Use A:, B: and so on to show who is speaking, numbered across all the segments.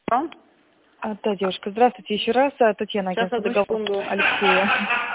A: А?
B: Да, девушка, здравствуйте еще раз. Татьяна,
A: Сейчас,
B: агентство
A: одну
B: договор
A: секунду.
B: Алексея.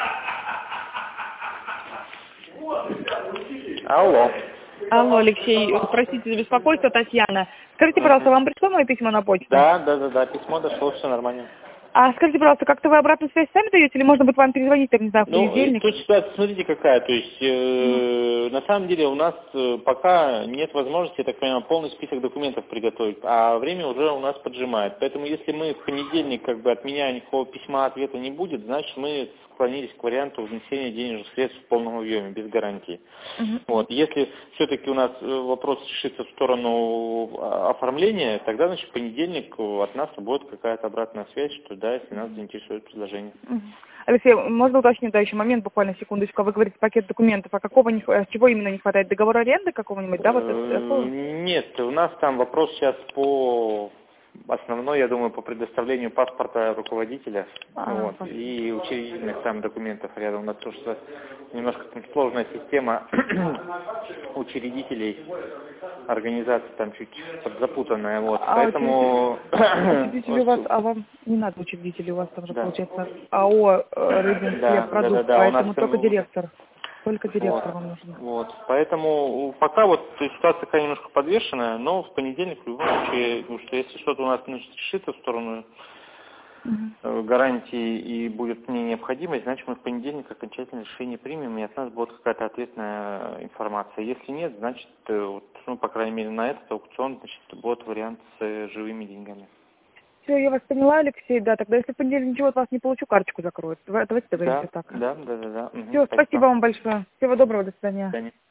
A: Алло.
B: Алло, Алексей, простите за беспокойство, Татьяна. Скажите, пожалуйста, вам пришло мое письмо на почту?
A: Да, письмо дошло, все нормально.
B: А скажите, пожалуйста, как-то вы обратную связь сами даете, или можно будет вам перезвонить, там, не знаю, в
A: Ну,
B: понедельник?
A: тут ситуация, смотрите, какая. То есть, на самом деле, у нас пока нет возможности, я так понимаю, полный список документов приготовить, а время уже у нас поджимает. Поэтому, если мы в понедельник, от меня никакого письма, ответа не будет, значит, мы склонились к варианту внесения денежных средств в полном объеме, без гарантии. Вот. Если все-таки у нас вопрос решится в сторону оформления, тогда, значит, в понедельник от нас будет какая-то обратная связь, что да, если нас заинтересует предложение.
B: Алексей, можно уточнить, да, еще момент, буквально секундочку. Вы говорите пакет документов, а чего именно не хватает? Договор аренды какого-нибудь, да?
A: Нет, у нас там вопрос сейчас по основной, я думаю, по предоставлению паспорта руководителя и учредительных там документов рядом. У нас просто немножко там сложная система учредителей организации, там чуть запутанная, вот. Поэтому...
B: Учредители у вас, а вам не надо учредители, у вас там же получается АО «Рыбинский продукт», поэтому только директор. Только директор вам нужен.
A: Вот. Поэтому пока вот ситуация такая немножко подвешенная, но в понедельник в любом случае, потому что если что-то у нас решится в сторону гарантии и будет к ней необходимость, значит мы в понедельник окончательное решение примем, и от нас будет какая-то ответная информация. Если нет, значит, по крайней мере, на этот аукцион, значит, будет вариант с живыми деньгами.
B: Все, я вас поняла, Алексей, да, тогда если в понедельник ничего от вас не получу, карточку закроют. Давайте договоримся так.
A: Да.
B: Все, спасибо вам большое. Всего доброго, до свидания.
A: До свидания.